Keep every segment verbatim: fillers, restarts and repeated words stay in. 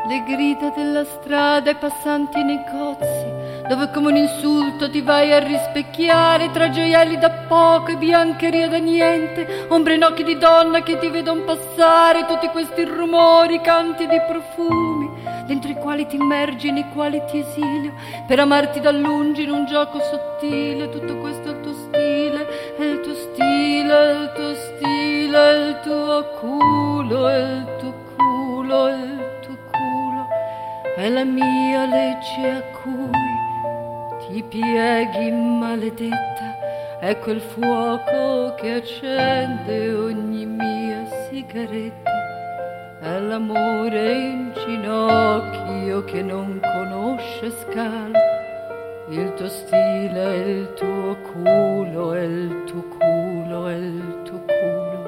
le grida della strada, i passanti nei negozi, dove come un insulto ti vai a rispecchiare tra gioielli da poco e biancheria da niente, ombre in occhi di donna che ti vedono passare, tutti questi rumori, canti di profumi, dentro i quali ti immergi, nei quali ti esilio, per amarti da lungi in un gioco sottile. Tutto questo è il tuo stile, è il tuo stile, è il tuo stile, è il tuo culo, è il tuo culo, è il tuo culo, è la mia legge a cui ti pieghi, maledetta, è quel fuoco che accende ogni mia sigaretta, è l'amore in ginocchio che non conosce scala, il tuo stile è il tuo culo, è il tuo culo, è il tuo culo.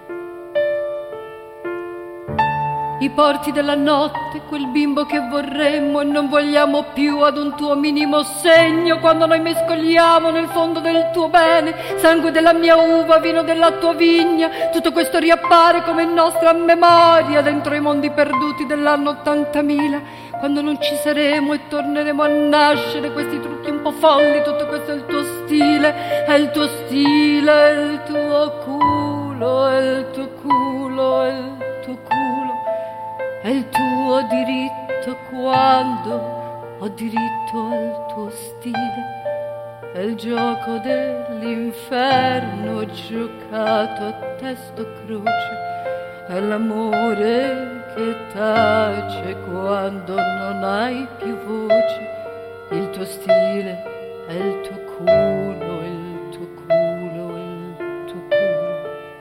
I porti della notte, quel bimbo che vorremmo e non vogliamo più ad un tuo minimo segno, quando noi mescoliamo nel fondo del tuo bene sangue della mia uva, vino della tua vigna, tutto questo riappare come in nostra memoria dentro i mondi perduti dell'anno ottantamila, quando non ci saremo e torneremo a nascere, questi trucchi un po' folli. Tutto questo è il tuo stile, è il tuo stile, è il tuo culo, è il tuo culo, è il tuo culo, è il tuo diritto quando ho diritto al tuo stile, è il gioco dell'inferno giocato a testo croce, è l'amore che tace quando non hai più voce, il tuo stile è il tuo culo, il tuo culo, il tuo culo.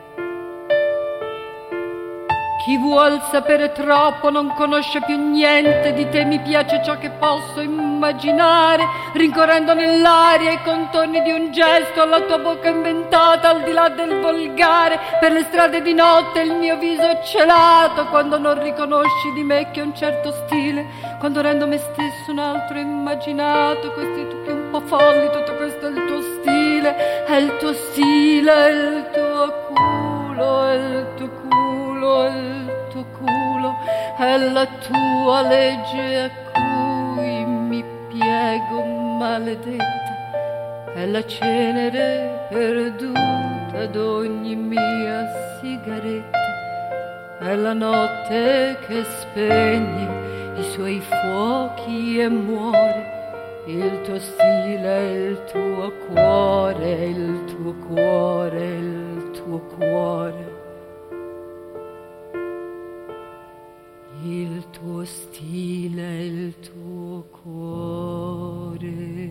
Chi vuol sapere troppo non conosce più niente di te, mi piace ciò che posso immaginare, rincorrendo nell'aria i contorni di un gesto, alla tua bocca inventata al di là del volgare, per le strade di notte il mio viso celato, quando non riconosci di me che ho un certo stile, quando rendo me stesso un altro immaginato, questi trucchi un po' folli. Tutto questo è il tuo stile, è il tuo stile, è il tuo culo, è il tuo culo, è il tuo culo, è la tua legge a cui mi piego, maledetta, è la cenere perduta d'ogni mia sigaretta, è la notte che spegne i suoi fuochi e muore, il tuo stile è il tuo cuore, il tuo cuore, il tuo cuore. Il tuo stile è il tuo cuore.